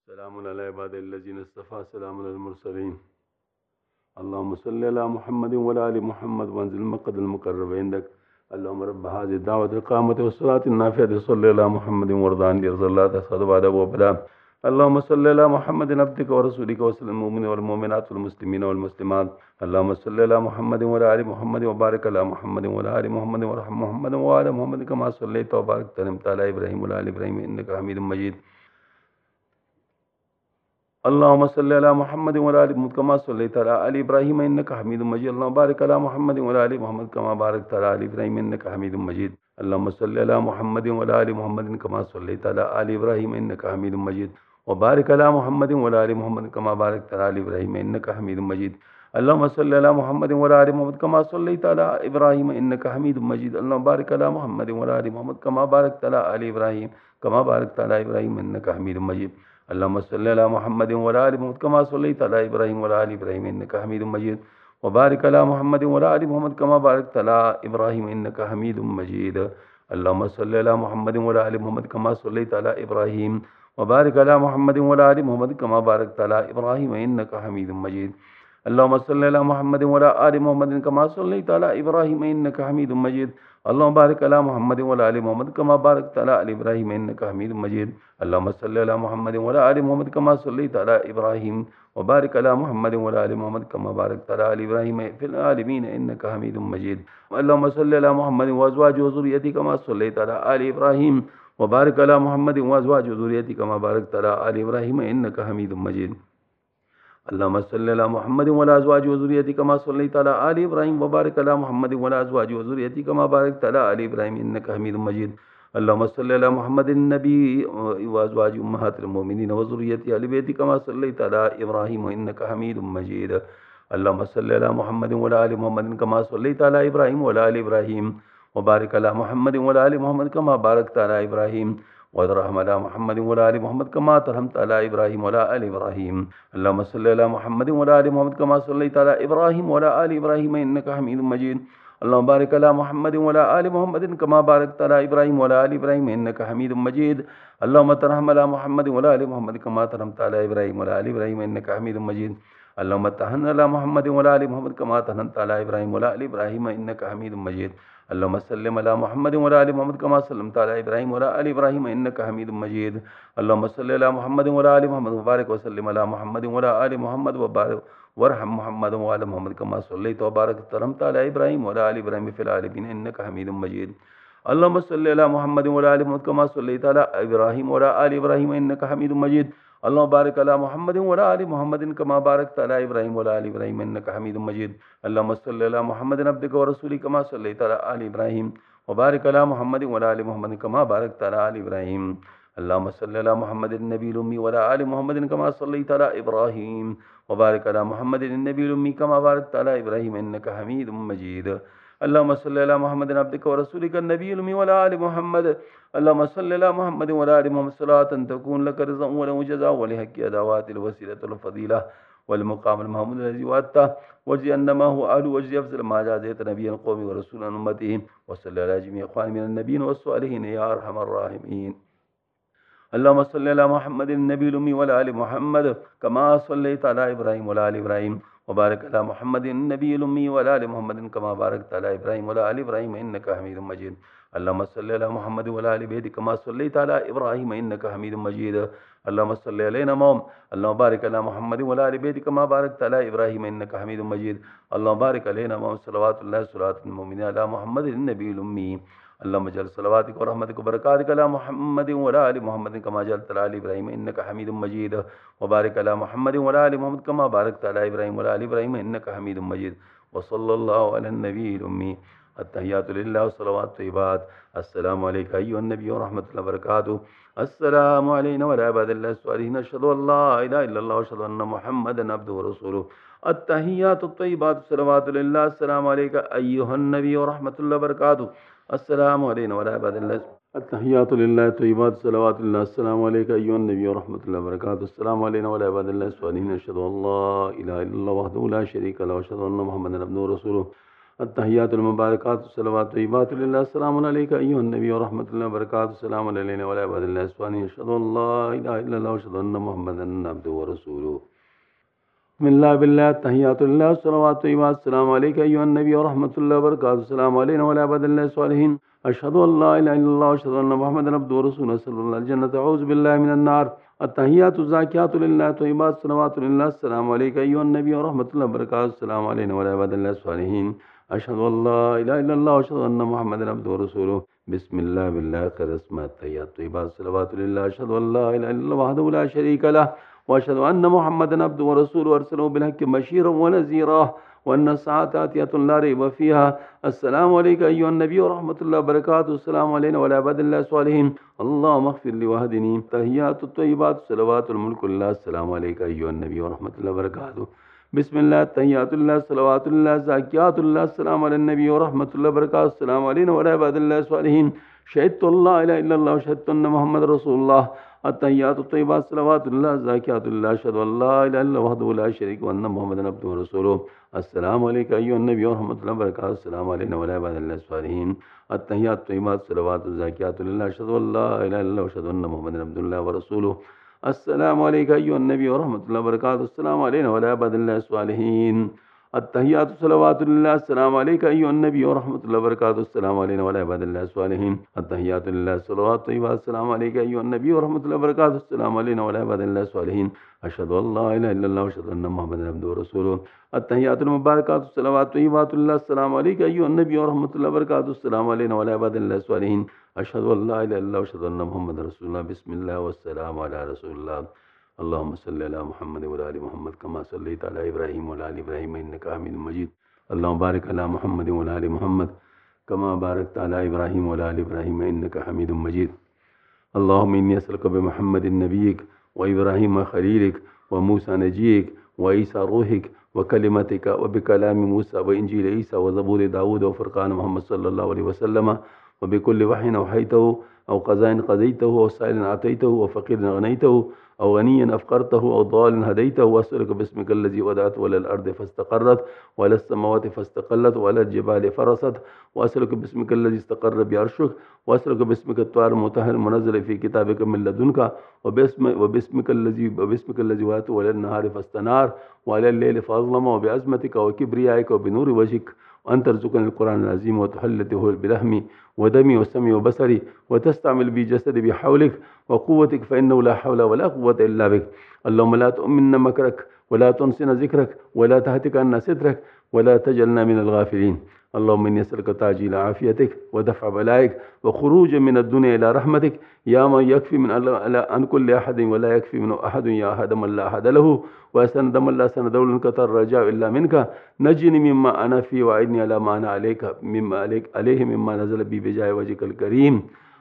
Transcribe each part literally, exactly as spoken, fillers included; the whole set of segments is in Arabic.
सलामुन अला इबादिल्लज़ीना इस्तफ़ा सलामुन अलल मुरसलीन अल्लाहुम्मा सल्लि अला मुहम्मदिन व अला आलि मुहम्मद वंज़िल मक़दल मुक़र्रब इंदक अल्लाहुम्मा रब्ब हाज़िहि दावतिल क़ामति वस्सलातिन नाफ़िअति सल्लि अला मुहम्मदिन वरज़ानि लिरज़ल्ला तसअद बअदा व अबदा अल्लाहुम्मा सल्लि अला मुहम्मदिन अब्दिका व रसूलिका वसल्लिल मुमिनीना वल मुमिनात वल मुस्लिमीना वल मुस्लिमात अल्लाहुम्मा सल्लि अला मुहम्मदिन व अला आलि मुहम्मदिन व बारिक अला मुहम्मदिन व अला आलि मुहम्मदिन वरहम मुहम्मदन व अला मुहम्मदिन कमा सल्लैता व बारकता अला इब्राहीम व अला आलि इब्राहीम इन्नका हमीदुम मजीद अल्लाहुम्मा सल्लि अला मुहम्मदिन व अला आलि मुहम्मद कमा सल्लैता अला आलि इब्राहीम इन्नका हमीदुम मजीद अल्लाहुम्मा बारिक अला मुहम्मदिन व अला आलि मुहम्मद कमा बारकता अला आलि इब्राहीम इन्नका हमीदुम मजीद अल्लाहुम्मा सल्लि अला मुहम्मदिन व अला आलि मुहम्मदिन कमा सल्लैता अला आलि इब्राहीम इन्नका हमीदुम मजीद व बारिक अला मुहम्मदिन व अला आलि मुहम्मद कमा बारकता अला आलि इब्राहीम इन्नका हमीदुम मजीद अल्लाहुम्मा सल्लि अला मुहम्मदिन व अला आलि मुहम्मद कमा सल्लैता अला इब्राहीम इन्नका हमीदुम मजीद अल्लाहुम्मा बारिक अला मुहम्मदिन व अला आलि मुहम्मद कमा बारकता अला आलि इब्राहीम कमा बारकता अला इब्राहीम इन्नका हमीदुम मजीद अल्लाहुम्मा सल्लि अला मुहम्मदिन व अला आलि मुहम्मद कमा सल्लैता अला इब्राहीम व अला आलि इब्राहीम इन्नका हमीदुम मजीद व बारिक अला मुहम्मदिन व अला आलि मुहम्मद कमा बारकता अला इब्राहीम इन्नका हमीदुम मजीद अल्लाहुम्मा सल्लि अला मुहम्मदिन व अला आलि मुहम्मद कमा सल्लैता अला इब्राहीम व बारिक अला मुहम्मदिन व अला आलि मुहम्मद कमा बारकता अला इब्राहीम इन्नका हमीदुम मजीद अल्लाहुम्मा सल्लि अला मुहम्मदिन व अला आलि मुहम्मदिन कमा सल्लैता अला इब्राहीम इन्नका हमीदुम मजीद अल्लाहुम्मा बारिक अला मुहम्मदिन व अला आलि मुहम्मद कमा बारकता अला इब्राहीम इन्नका हमीदुम मजीद अल्लाहुम्मा सल्लि अला मुहम्मदिन व अला आलि मुहम्मद कमा सल्लैता अला इब्राहीम व बारिक अला मुहम्मदिन व अला आलि मुहम्मद कमा बारकता अला इब्राहीम फिल आलमीन इन्नका हमीदुम मजीद अल्लाहुम्मा सल्लि अला मुहम्मदिन व अज़वाजिहि व ज़ुर्रिय्यतिहि कमा सल्लैता अला आलि इब्राहीम व बारिक अला मुहम्मदिन व अज़वाजिहि व ज़ुर्रिय्यतिहि कमा बारकता अला आलि इब्राहीम इन्नका हमीदुम मजीद अल्लाहुम्मा सल्लि अला मुहम्मदिन व अला अज़वाजिहि व ज़ुर्रिय्यतिहि कमा सल्लैता अला आलि इब्राहीम व बारिक अला मुहम्मदिन व अला अज़वाजिहि व ज़ुर्रिय्यतिहि कमा बारकता अला आलि इब्राहीम इन्नका हमीदुम मजीद अल्लाहुम्मा सल्लि अला मुहम्मदिन नबी व अज़वाजिहि उम्महातिल मुमिनीन व ज़ुर्रिय्यतिहि अहलि बैतिहि कमा सल्लैता अला इब्राहीम इन्नका हमीदुम मजीद अल्लाहुम्मा सल्लि अला मुहम्मदिन व अला आलि मुहम्मदिन कमा सल्लैता अला इब्राहीम व अला आलि इब्राहीम व बारिक अला मुहम्मदिन व अला आलि मुहम्मद कमा बारकता अला इब्राहीम वरहम अला मुहम्मदिन व अला आलि मुहम्मद कमा तरहमता अला इब्राहीम व अला आलि इब्राहीम अल्लाहुम्मा सल्लि अला मुहम्मदिन व अला आलि मुहम्मद कमा सल्लैता अला इब्राहीम व अला आलि इब्राहीम इन्नका हमीदुम मजीद अल्लाहुम्मा बारिक अला मुहम्मदिन व अला आलि मुहम्मदिन कमा बारकता अला इब्राहीम व अला आलि इब्राहीम इन्नका हमीदुम मजीद अल्लाहुम्मा तरहम अला मुहम्मदिन व अला आलि मुहम्मद कमा तरहमता अला इब्राहीम व अला आलि इब्राहीम इन्नका हमीदुम मजीद अल्लाहुम्मा तहन्न अला मुहम्मदिन व अला आलि मुहम्मद कमा तहन्नता अला इब्राहीम व अला आलि इब्राहीम इन्नका हमीदुम मजीद अल्लाहुम्मा सल्लिम अला मुहम्मदिन व अला आलि मुहम्मद कमा सल्लमता अला इब्राहीम व अला आलि इब्राहीम इन्नका हमीदुम मजीद अल्लाहुम्मा सल्लि अला मुहम्मदिन व अला आलि मुहम्मद व बारिक व सल्लिम अला मुहम्मदिन व अला आलि मुहम्मद व बारिक वरहम मुहम्मदन व अला मुहम्मद कमा सल्लैता व बारकता व तरहमता अला इब्राहीम व अला आलि इब्राहीम फिल आलमीन इन्नका हमीदुम मजीद अल्लाहुम्मा सल्लि अला मुहम्मदिन व अला आलि मुहम्मद कमा सल्लैता अला इब्राहीम व अला आलि इब्राहीम इन्नका हमीदुम मजीद अल्लाहुम्मा बारिक अला मुहम्मदिन व अला आलि मुहम्मदिन कमा बारकता अला इब्राहीम व अला आलि इब्राहीम इन्नका हमीदुम मजीद अल्लाहुम्मा सल्लि अला मुहम्मदिन अब्दिका व रसूलिका कमा सल्लैता अला आलि इब्राहीम व बारिक अला मुहम्मदिन व अला आलि मुहम्मदिन कमा बारकता अला आलि इब्राहीम अल्लाहुम्मा सल्लि अला मुहम्मदिन नबील उम्मी व अला आलि मुहम्मदिन कमा सल्लैता अला इब्राहीम व बारिक अला मुहम्मदिन नबील उम्मी कमा बारकता अला इब्राहीम इन्नका हमीदुम मजीद अल्लाहुम्मा सल्लि अला मुहम्मदिन अब्दिका व रसूलिका नबील उम्मी व अला आलि मुहम्मद अल्लाहुम्मा सल्लि अला मुहम्मदिन व अला आलि मुहम्मद सलातन तकून लक रिज़क़न व लहु जज़ाअ व लिहक़्क़ि अदावातिल वसीलतुल फज़ीला वल मुक़ामुल महमूद लज़ी वअदता वजज़ि अन्नमा हुवा अहलु वजज़ि अफ़ज़ल मा जाज़ैत नबिय्यन क़ौमी व रसूलन उम्मतिही व सल्लि अला जमीइ इख़्वानि मिनन नबिय्यीन वस्सालिहीन या अरहमर राहिमीन अल्लाहुम्मा सल्लि अला मुहम्मदिन नबील उम्मी व अला आलि मुहम्मद कमा सल्लैता अला इब्राहीम व अला आलि इब्राहीम व बारिक अला मुहम्मदिन नबील उम्मी व अला आलि मुहम्मदिन कमा बारकता अला इब्राहीम व अला आलि इब्राहीम इन्नका हमीदुम मजीद अल्लाहुम्मा सल्लि अला मुहम्मदिन व अला आलि बैतिही कमा सल्लैता अला इब्राहीम इन्नका हमीदुम मजीद अल्लाहुम्मा सल्लि अलैना मौम अल्लाहुम्मा बारिक अला मुहम्मदिन व अला आलि बैतिही कमा बारकता अला इब्राहीम इन्नका हमीदुम मजीद अल्लाहुम्मा बारिक अलैना मौम सलवातुल्लाहि सलातुल मुमिनीन अला मुहम्मदिन नबील उम्मी अल्लाहुम्मा जल सलवातिक व रहमतिक व बरकातिक अला मुहम्मदिन व अला आलि मुहम्मदिन कमा जअलता अला आलि इब्राहीम इन्नका हमीदुम मजीद व बारिक अला मुहम्मदिन व अला आलि मुहम्मद कमा बारकता अला इब्राहीम व अला आलि इब्राहीम इन्नका हमीदुम मजीद व सल्लल्लाहु अला नबील उम्मी अत्तहियातु लिल्लाहि व सलावातु तय्यिबात अस्सलामु अलैका अय्युहन नबी व रहमतुल्लाहि व बरकातुहू अस्सलामु अलैना व अला इबादिल्लाहि स्सालिहीन अशहदु अल्ला इलाहा इल्लल्लाह व अशहदु अन्ना मुहम्मदन अब्दुहु व रसूलुहू अत्तहियातु तय्यिबातु सलावातु लिल्लाह अस्सलामु अलैका अय्युहन नबी व रहमतुल्लाहि व बरकातुहू अस्सलामु अलैना व अला इबादिल्लाहि अत्तहियातु लिल्लाहि तय्यिबातु सलावातु लिल्लाह अस्सलामु अलैका अय्युहन नबी व रहमतुल्लाहि व बरकातुहू अस्सलामु अलैना व अला इबादिल्लाहि स्सालिहीन अशहदु अल्ला इलाहा इल्लल्लाह वहदहु ला शरीका लहु व अशहदु अन्ना मुहम्मदन अब्दुहु व रसूलुहू التحيات المباركات الصلوات الطيبات لله السلام عليك أيها النبي ورحمة الله وبركاته السلام علينا وعلى عباد الله الصالحين أشهد أن لا إله إلا الله وأشهد أن محمدا عبده ورسوله. بسم الله بالله التحيات لله الصلوات الطيبات السلام عليك أيها النبي ورحمة الله وبركاته السلام علينا وعلى عباد الله الصالحين أشهد أن لا إله إلا الله وأشهد أن محمدا عبده ورسوله أسأل الله الجنة أعوذ بالله من النار. التحيات الزاكيات لله الطيبات الصلوات لله السلام عليك أيها النبي ورحمة الله وبركاته السلام علينا وعلى عباد الله الصالحين أشهد أن لا إله إلا الله وأشهد أن محمدا عبده ورسوله. بسم الله بالله خير اسماء التحيات الطيبات الصلوات لله أشهد أن لا إله إلا الله وحده لا شريك له وأشهد أن محمدا عبده ورسوله أرسله بالحق بشيرا ونذيرا وأن الساعة آتية لا ريب فيها. السلام عليك أيها النبي ورحمة الله وبركاته السلام علينا وعلى عباد الله الصالحين اللهم اغفر لي واهدني. تحيات الطيبات الصلوات الملك لله السلام عليك أيها النبي ورحمة الله وبركاته. بسم الله التحيات لله الصلوات لله الزاكيات لله السلام على النبي ورحمة الله وبركاته السلام علينا وعلى عباد الله الصالحين شهدت أن لا إله إلا الله وشهدت أن محمد رسول الله. التحيات الطيبات الصلوات لله الزاكيات لله أشهد أن لا إله إلا الله وحده لا شريك وأن محمدا عبده ورسوله. السلام عليك أيها النبي ورحمة الله وبركاته السلام علينا وعلى عباد الله الصالحين. التحيات الطيبات الصلوات الزاكيات لله أشهد أن لا إله إلا الله وأشهد أن محمدا عبده الله ورسوله. السلام عليك أيها النبي ورحمة الله وبركاته السلام علينا وعلى عباد الله الصالحين. التحيات الصلوات لله السلام عليك أيها النبي ورحمة الله وبركاته السلام علينا وعلى عباد الله الصالحين. التحيات لله الصلوات الطيبات السلام عليك أيها النبي ورحمة الله وبركاته السلام علينا وعلى عباد الله الصالحين أشهد أن لا إله إلا الله وأشهد أن محمدا عبده ورسوله. التحيات المباركات الصلوات الطيبات لله السلام عليك أيها النبي ورحمة الله وبركاته السلام علينا وعلى عباد الله الصالحين أشهد أن لا إله إلا الله وأشهد أن محمدا رسول الله. بسم الله والسلام على رسول الله. اللهم صل على محمد وعلى آل محمد كما صليت على إبراهيم وعلى آل إبراهيم إنك حميد مجيد. اللهم بارك على محمد وعلى آل محمد كما باركت على إبراهيم وعلى آل إبراهيم إنك حميد مجيد. اللهم إني أسألك بمحمد نبيك وإبراهيم خليلك وموسى نجيك وعيسى روحك وكلمتك وبكلام موسى وإنجيل عيسى وزبور داود وفرقان محمد صلى الله عليه وسلم وبكل وحي أوحيته أو قضاء قضيته أو سائل أعطيته وفقير غنيته أو غنيا أفقرته أو ضال هديته. وأسألك باسمك الذي ودعت ولا الأرض فاستقرت ولا السماوات فاستقلت ولا الجبال فرست. وأسألك باسمك الذي استقر بعرشك. وأسألك باسمك الطاهر المطهر المنزل في كتابك من لدنك وباسم وباسمك الذي وباسمك الذي وات ولا النهار فاستنار وعلى الليل فأظلم وبعزمتك وكبريائك وبنور وجهك وأن ترزقني القرآن العظيم وتحلته بلحمي ودمي وسمي وبصري وتستعمل بي جسدي بحولك وقوتك فإنه لا حول ولا قوة إلا بك. اللهم لا تؤمنا مكرك ولا تنسنا ذكرك ولا تهتك عنا سترك ولا تجعلنا من الغافلين. اللهم إني أسألك تعجيل عافيتك ودفع بلائك وخروج من الدنيا إلى رحمتك يا من يكفي من عن كل أحد ولا يكفي منه أحد يا أحد من لا أحد له وأسند من لا سند له لك الرجاء إلا منك. نجني مما أنا فيه وأعدني على ما أنا عليك مما عليك عليه مما نزل بي بجاه وجهك الكريم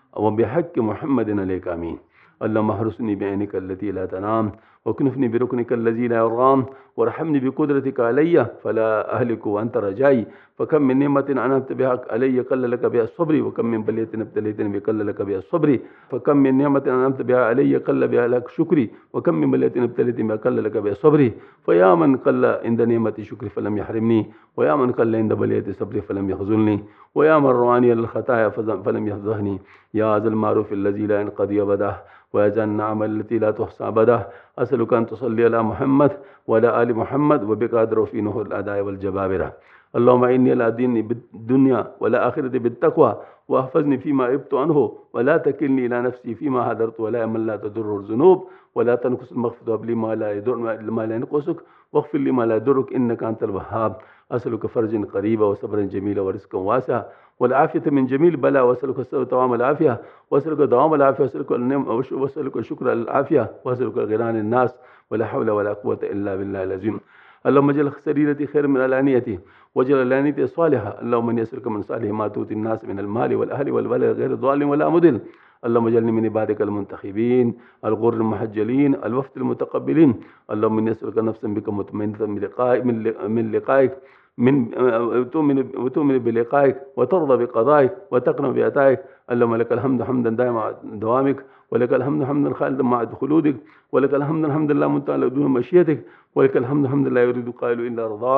وبحق محمد عليك آمين. اللهم احرسني بعينك التي لا تنام وكنفني بركنك الذي لا يرام وارحمني بقدرتك علي فلا أهلك وأنت رجائي. فكم من نعمة أنعمت بها علي قل لك بها الصبر وكم من بلية ابتليتني بقل لك بها الصبر. فكم من نعمة أنعمت بها علي قل بها لك شكري وكم من بلية ابتليتني بها قل لك بها الصبر. فيا من قل عند نعمة شكري فلم يحرمني ويا من قل عند بلية صبري فلم يخذلني ويا من رواني للخطايا فلم يفضحني. يا ذا المعروف الذي لا ينقضي أبدا ويا ذا النعم التي لا تحصى أبدا. أسألك أن تصلي على محمد وعلى آل محمد وبك أدعو في نهر الأعداء والجبابرة. اللهم إني لا ديني بالدنيا ولا آخرة بالتقوى واحفظني فيما عبت عنه ولا تكلني إلى نفسي فيما هدرت ولا من لا تضر الذنوب ولا تنقص المغفرة لي ما لا يضر ما لا ينقصك واغفر لي ما لا يضرك إنك أنت الوهاب. أسألك فرجا قريبا وصبرا جميلا ورزقا واسعا والعافية من جميل بلاء. وأسألك دوام العافية وأسألك دوام العافية وأسألك وأسألك الشكر على العافية وأسألك الغنى عن الناس ولا حول ولا قوة إلا بالله العظيم. اللهم اجعل سريرتي خير من علانيتي واجعل علانيتي صالحة. اللهم إني أسألك من صالح ما تؤتي الناس من المال والأهل والولد غير ضال ولا مضل. اللهم اجعلني من عبادك المنتخبين الغر المحجلين الوفد المتقبلين. اللهم إني أسألك نفسا بك مطمئنة من لقائك من لقائك من وتؤمن وتؤمن بلقائك وترضى بقضائك وتقنع بعطائك. اللهم لك الحمد حمدا دائما دوامك ولك الحمد حمدا خالدا مع خلودك ولك الحمد الحمد لله منتهى دون مشيتك ولك الحمد الحمد لا يريد قائل إلا رضاك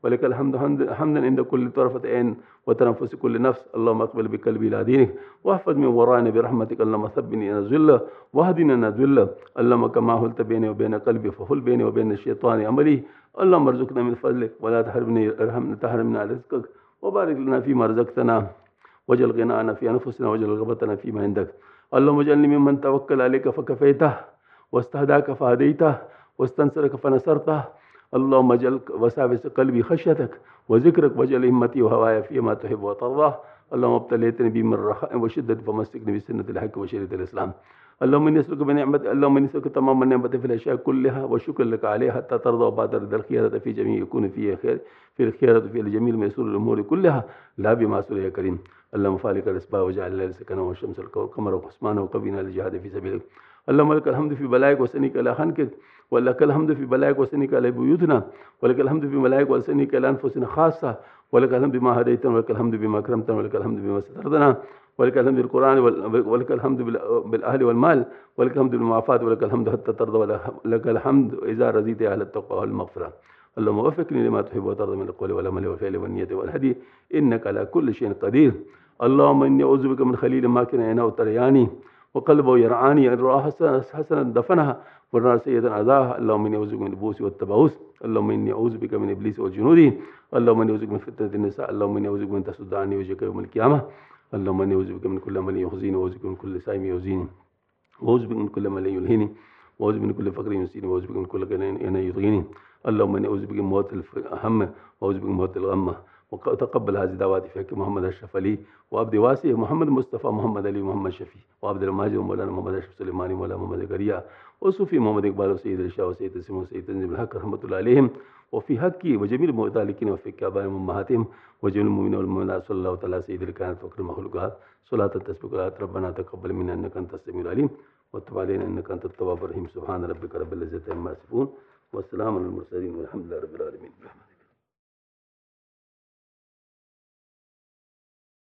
ولك الحمد حمدا عند كل طرفة عين وتنفس كل نفس. اللهم اقبل بقلبي إلى دينك واحفظ من ورائنا برحمتك. اللهم ثبني إلى الذلة واهدنا إلى الذلة. اللهم كما هلت بيني وبين قلبي فهل بيني وبين الشيطان عملي. اللهم ارزقنا من فضلك ولا تحرمني تحرمنا رزقك، وبارك لنا فيما رزقتنا، واجعل غنانا في أنفسنا، واجعل رغبتنا فيما عندك. اللهم اجعلني ممن توكل عليك فكفيته، واستهداك فهديته، واستنصرك فنصرته. اللهم اجعل وساوس قلبي خشيتك وذكرك، واجعل همتي وهواي فيما تحب وترضى. اللهم ابتليتني بي من رخاء وشدة فمسكني بسنة الحق وشريعة الإسلام. اللهم اني اسالك بنعمه اللهم اني اسالك تمام النعمه في الاشياء كلها وشكرا لك عليها حتى ترضى، وبعد رضا الخيرة في جميع يكون فيه خير، في الخيرة في الجميل ميسور الامور كلها لا بمعصور يا كريم. اللهم فالق الاسباب وجعل الليل سكنا والشمس والقمر وحسبانا وقبنا للجهاد في سبيلك. اللهم لك الحمد في بلائك وسنيك على خنقك، ولك الحمد في بلائك وسنيك على بيوتنا، ولك الحمد في ملائك وسنيك على انفسنا خاصه، ولك الحمد بما هديتنا، ولك الحمد بما اكرمتنا، ولك الحمد بما سترتنا، ولك الحمد بالقرآن، ولك الحمد بالأهل والمال، ولك الحمد بالمعافاة، ولك الحمد حتى ترضى، ولك الحمد إذا رضيت أهل التقوى والمغفرة. اللهم وفقني لما تحب وترضى من القول والعمل والفعل والنية والهدي، إنك على كل شيء قدير. اللهم إني أعوذ بك من خليل ماكن عينه ترياني، وقلبه يرعاني، إن رأى حسنا دفنها ورأى سيئة عذاها. اللهم إني أعوذ بك من البؤس والتبعوث. اللهم إني أعوذ بك من إبليس والجنود. اللهم إني أعوذ بك من فتنة النساء. اللهم إني أعوذ بك من تسد عني وجهك يوم القيامة. اللهم إني أعوذ بك من كل عمل يخزيني، وأعوذ بك من كل سائم يؤذيني، وأعوذ بك من كل عمل يلهيني، وأعوذ بك من كل فقر ينسيني، وأعوذ بك من كل غنى يطغيني. اللهم إني أعوذ بك من موت الهم، وأعوذ بك من موت الغمة. وتقبل هذه دعواتي في حق محمد أشرف علي وعبد واسع محمد مصطفى محمد علي محمد شفيع وعبد الماجد ومولانا محمد أشرف سليماني مولانا محمد زكريا وصوفي محمد إقبال وسيد الشاه وسيد السمو وسيد تنزيل الحق رحمة الله عليهم، وفي حقي وجميع المتعلقين وفي آبائهم وأمهاتهم وجميع المؤمنين والمؤمنات. صلى الله تعالى سيد الكائنات وأكرم المخلوقات صلاة تسبق الآيات. ربنا تقبل منا إنك أنت السميع العليم وتب علينا إنك أنت التواب الرحيم. سبحان ربك رب العزة عما يصفون والسلام على المرسلين والحمد لله رب العالمين.